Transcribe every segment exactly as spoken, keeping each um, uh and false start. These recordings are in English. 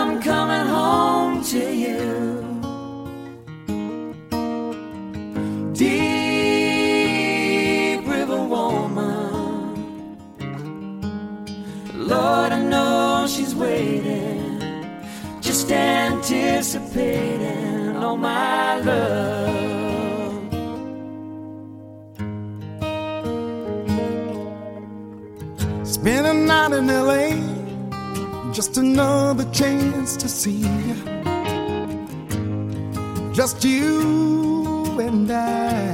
I'm coming home to you. Deep River woman, Lord, I know she's waiting, just anticipating all my love. Spend a night in L A, just another chance to see you. Just you and I.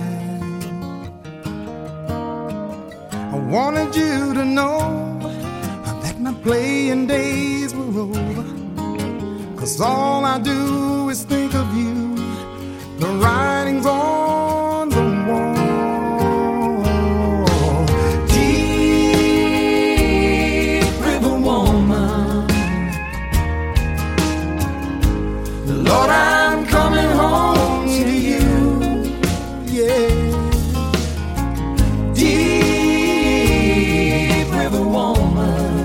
I wanted you to know that my playing days were over, 'cause all I do is think of you. The writing's on the wall. Lord, I'm coming home to you, yeah. Deep River woman,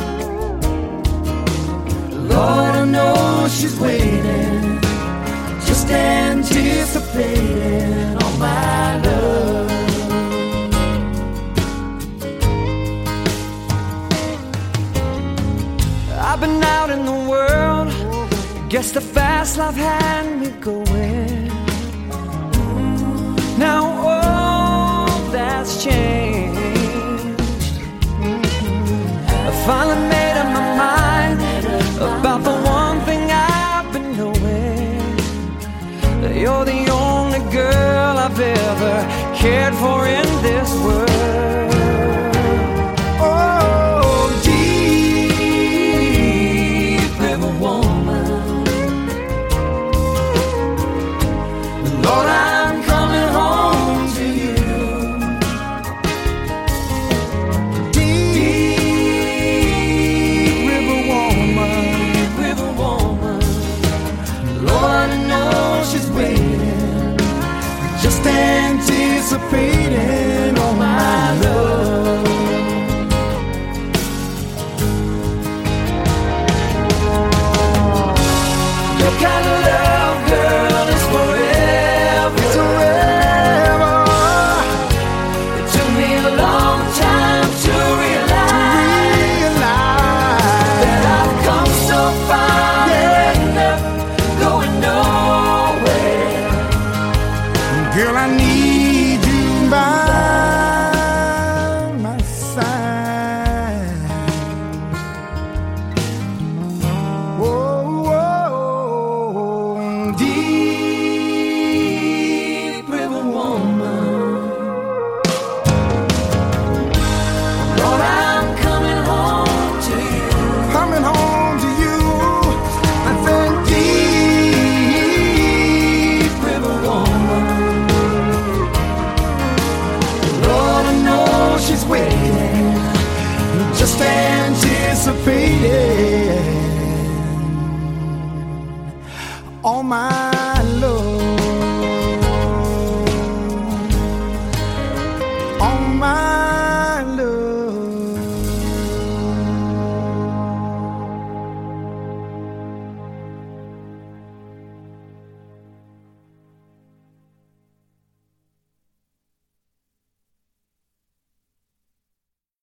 Lord, I know she's waiting, just anticipating all my love. I've been out in the world, guess the fast life had me going. Now all that's changed. I finally made up my mind about the one thing I've been knowing, that you're the only girl I've ever cared for in this world. Lord, I'm coming home to you. Deep River woman, Deep River woman, Lord, I know she's waiting, just anticipating all my love. Your kind of love, girl, is forever. Girl, I need you by my side. Whoa, whoa, Deep River woman, Lord, I'm coming home to you. Coming home to you. I said, Deep River woman, she's waiting, just anticipating all my